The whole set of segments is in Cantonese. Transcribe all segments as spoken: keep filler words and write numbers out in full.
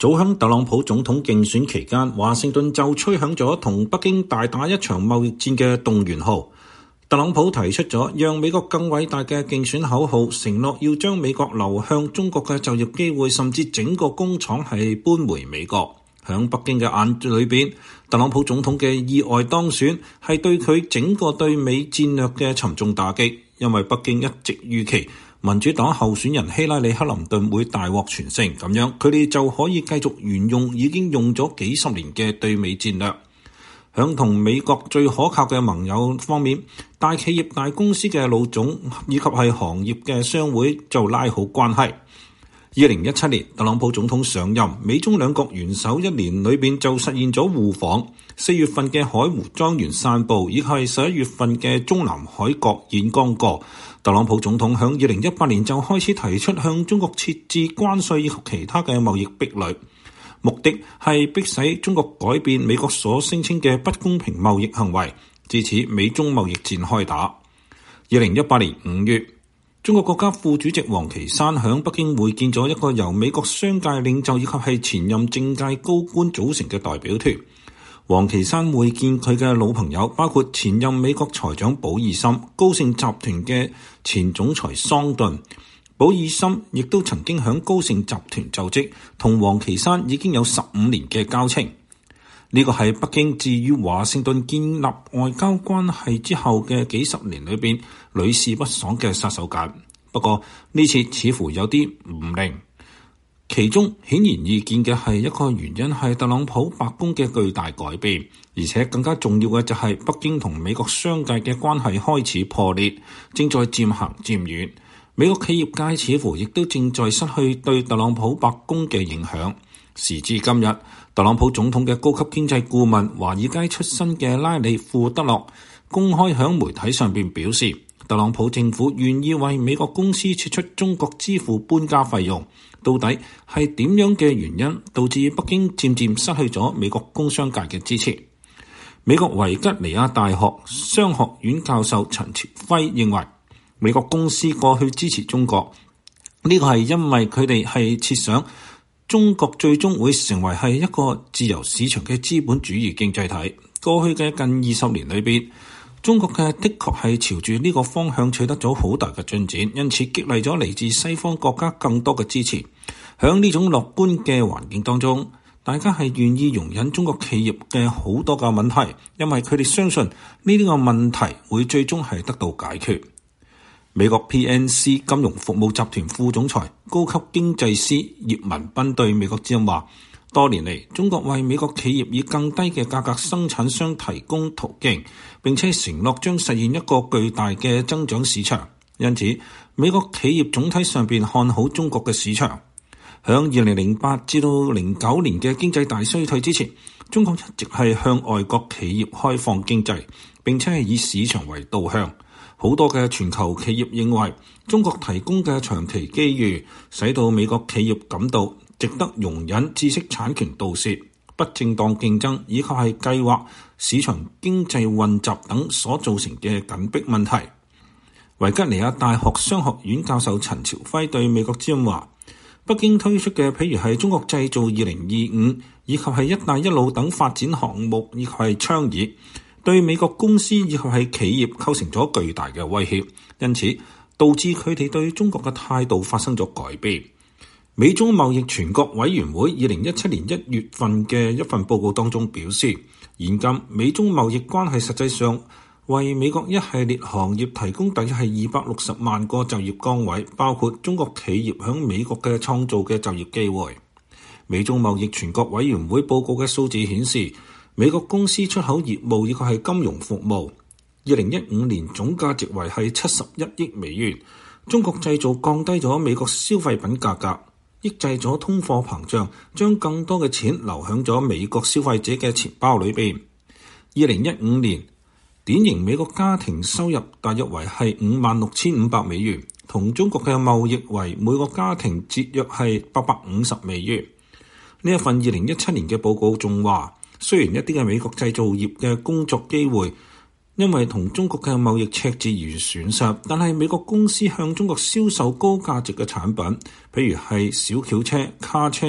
早響特朗普總統競選期間，華盛頓就吹響咗同北京大打一場貿易戰嘅動員號。特朗普提出咗讓美國更偉大嘅競選口號，承諾要將美國流向中國嘅就業機會，甚至整個工廠係搬回美國。響北京嘅眼裏邊，特朗普總統嘅意外當選係對佢整個對美戰略嘅沉重打擊，因為北京一直預期民主黨候選人希拉里克林頓會大獲全勝，咁樣佢哋就可以繼續沿用已經用咗幾十年嘅對美戰略。響同美國最可靠嘅盟友方面，大企業大公司嘅老總以及係行業嘅商會就拉好關係。二零一七年特朗普總統上任，美中兩國元首一年裏邊就實現咗互訪。四月份嘅海湖莊園散步，以及係十一月份嘅中南海角演講過。特朗普總統響二零一八年就開始提出向中國設置關稅以及其他嘅貿易壁壘，目的係迫使中國改變美國所聲稱嘅不公平貿易行為。至此，美中貿易戰開打。二零一八年五月，中國國家副主席王岐山響北京會見咗一個由美國商界領袖以及係前任政界高官組成嘅代表團。王岐山會見佢嘅老朋友，包括前任美國財長保爾森、高盛集團嘅前總裁桑頓。保爾森亦都曾經響高盛集團就職，同王岐山已經有十五年嘅交情。呢個係北京至於華盛頓建立外交關係之後嘅幾十年裏邊屢試不爽嘅殺手鐧。不過呢次似乎有啲唔靈。其中顯然易見嘅係一個原因係特朗普白宮嘅巨大改變，而且更加重要嘅就係北京同美國商界嘅關係開始破裂，正在漸行漸遠。美國企業界似乎亦都正在失去對特朗普白宮嘅影響。時至今日，特朗普總統嘅高級經濟顧問華爾街出身嘅拉里庫德洛公開響媒體上邊表示，特朗普政府願意為美國公司撤出中國支付搬家費用。到底係點樣嘅原因導致北京漸漸失去咗美國工商界嘅支持？美國維吉尼亞大學商學院教授陳朝輝認為，美國公司過去支持中國，呢個係因為佢哋係設想中國最終會成為係一個自由市場嘅資本主義經濟體。過去嘅近二十年裏邊，中國嘅的確係朝住呢個方向取得咗好大嘅進展，因此激勵咗嚟自西方國家更多嘅支持。喺呢種樂觀嘅環境當中，大家係願意容忍中國企業嘅好多嘅問題，因為佢哋相信呢啲個問題會最終係得到解決。美國 P N C 金融服務集團副總裁、高級經濟師葉文斌對美國之音話，多年嚟，中國為美國企業以更低嘅價格生產商提供途徑，並且承諾將實現一個巨大嘅增長市場。因此，美國企業總體上邊看好中國嘅市場。響二零零八至到零九年嘅經濟大衰退之前，中國一直係向外國企業開放經濟，並且係以市場為導向。好多嘅全球企業認為，中國提供嘅長期機遇，使到美國企業感到值得容忍知識產權盜竊、不正當競爭以及係計劃市場經濟混雜等所造成嘅緊迫問題。維吉尼亞大學商學院教授陳朝輝對美國之音話，北京推出嘅譬如係中國製造二零二五以及係一帶一路等發展項目以及係倡議，對美國公司以及係企業構成咗巨大嘅威脅，因此導致佢哋對中國嘅態度發生咗改變。美中貿易全國委員會二零一七年一月份嘅一份報告當中表示，現今美中貿易關係實際上為美國一系列行業提供大約係二百六十萬個就業崗位，包括中國企業響美國嘅創造嘅就業機會。美中貿易全國委員會報告嘅數字顯示，美國公司出口業務以及係金融服務，二零一五年總價值為係七十一億美元。中國製造降低咗美國消費品價格，抑制咗通貨膨脹，將更多嘅錢流向咗美國消費者嘅錢包裏邊。二零一五年典型美國家庭收入大約為係五萬六千五百美元，同中國嘅貿易為每個家庭節約係八百五十美元。呢一份二零一七年嘅報告仲話，雖然一啲嘅美國製造業嘅工作機會因為同中國嘅貿易赤字而損失，但係美國公司向中國銷售高價值嘅產品，譬如係小轎車、卡車、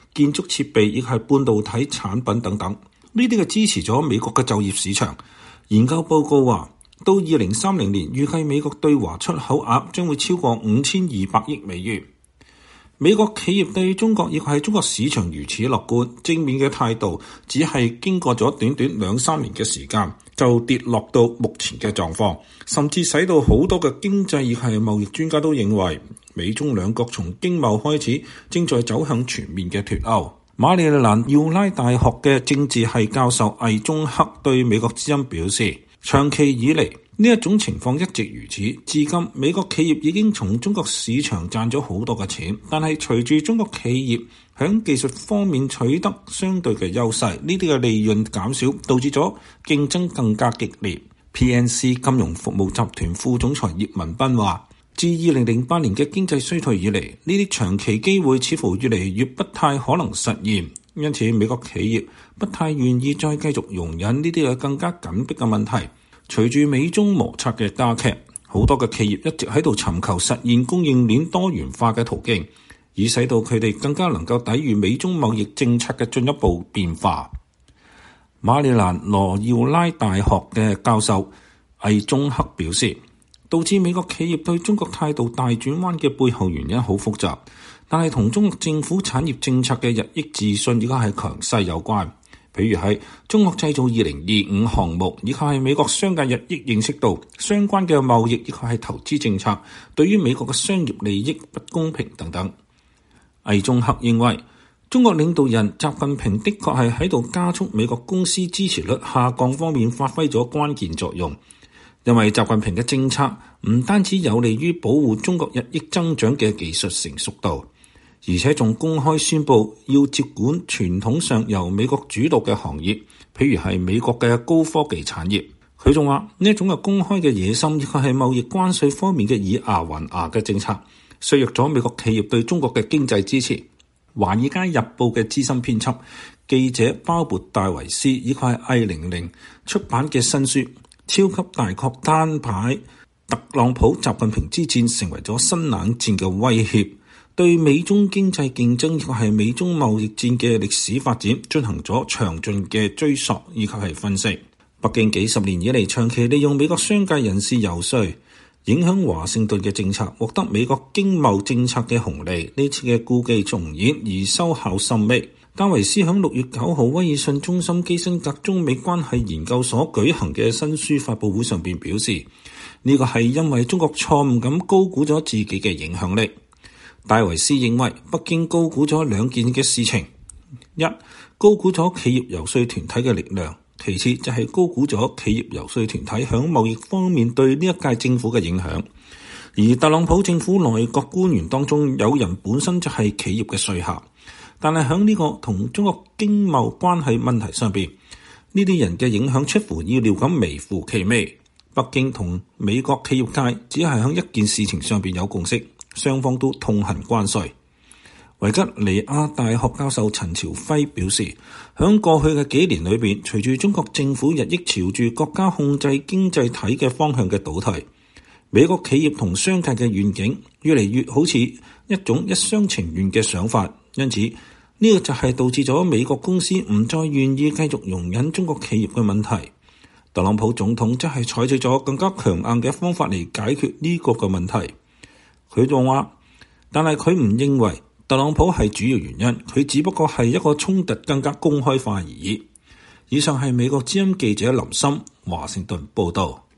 建築設備以及係半導體產品等等。呢啲嘅支持咗美國嘅就業市場。研究報告話，到二零三零年，預計美國對華出口額將會超過五千二百億美元。美國企業對中國亦係中國市場如此樂觀，正面嘅態度，只係經過咗短短兩三年嘅時間，就跌落到目前嘅狀況，甚至使到好多嘅經濟亦係貿易專家都認為，美中兩國從經貿開始，正在走向全面嘅脫歐。馬里蘭耀拉大學嘅政治系教授魏中克對美國之音表示，長期以嚟，呢一種情況一直如此，至今美國企業已經從中國市場賺咗好多嘅錢，但係隨住中國企業喺技術方面取得相對嘅優勢，呢啲嘅利潤減少，導致咗競爭更加激烈。P N C 金融服務集團副總裁葉文斌話，自二零零八年嘅經濟衰退以嚟，呢啲長期機會似乎越嚟越不太可能實現，因此美國企業不太願意再繼續容忍呢啲嘅更加緊迫嘅問題。隨住美中摩擦嘅加劇，好多嘅企業一直喺度尋求實現供應鏈多元化嘅途徑，以使到佢哋更加能夠抵禦美中貿易政策嘅進一步變化。馬里蘭羅耀拉大學嘅教授魏中克表示，導致美國企業對中國態度大轉彎嘅背後原因好複雜，但係同中國政府產業政策嘅日益自信而家係強勢有關。譬如係中國製造二零二五項目，以及係美國商界日益認識到相關嘅貿易以及係投資政策對於美國嘅商業利益不公平等等。魏中克認為，中國領導人習近平的確係喺度加速美國公司支持率下降方面發揮咗關鍵作用，因為習近平嘅政策唔單止有利於保護中國日益增長嘅技術成熟度，而且仲公開宣布要接管傳統上由美國主導嘅行業，譬如係美國嘅高科技產業。佢仲話呢一種嘅公開嘅野心，亦係貿易關稅方面嘅以牙還牙嘅政策，削弱咗美國企業對中國嘅經濟支持。華爾街日報嘅資深編輯記者鮑勃戴維斯以及係魏玲玲出版嘅新書《超級大國單牌：特朗普習近平之戰》成為咗新冷戰嘅威脅，對美中經濟競爭以及係美中貿易戰嘅歷史發展進行咗詳盡嘅追溯以及係分析。北京幾十年以嚟長期利用美國商界人士游說，影響華盛頓嘅政策，獲得美國經貿政策嘅紅利。呢次嘅故技重演而收效甚微。戴維斯喺六月九號威爾遜中心基辛格中美關係研究所舉行嘅新書發佈會上邊表示，呢個係因為中國錯誤咁高估咗自己嘅影響力。戴維斯認為北京高估咗兩件嘅事情：一、高估咗企業游說團體嘅力量；其次就係高估咗企業游說團體響貿易方面對呢一屆政府嘅影響。而特朗普政府內閣官員當中有人本身就係企業嘅說客，但係響呢個同中國經貿關係問題上邊，呢啲人嘅影響出乎意料咁微乎其微。北京同美國企業界只係響一件事情上邊有共識，雙方都痛恨關稅。維吉尼亞大學教授陳朝輝表示，響過去嘅幾年裏邊，隨住中國政府日益朝住國家控制經濟體嘅方向嘅倒退，美國企業同商界嘅願景越嚟越好似一種一廂情願嘅想法，因此呢個就係導致咗美國公司唔再願意繼續容忍中國企業嘅問題。特朗普總統則係採取咗更加強硬嘅方法嚟解決呢個嘅問題。佢仲話，但係佢唔認為特朗普係主要原因，佢只不過係一個衝突更加公開化而已。以上係美國之音記者林森華盛頓報道。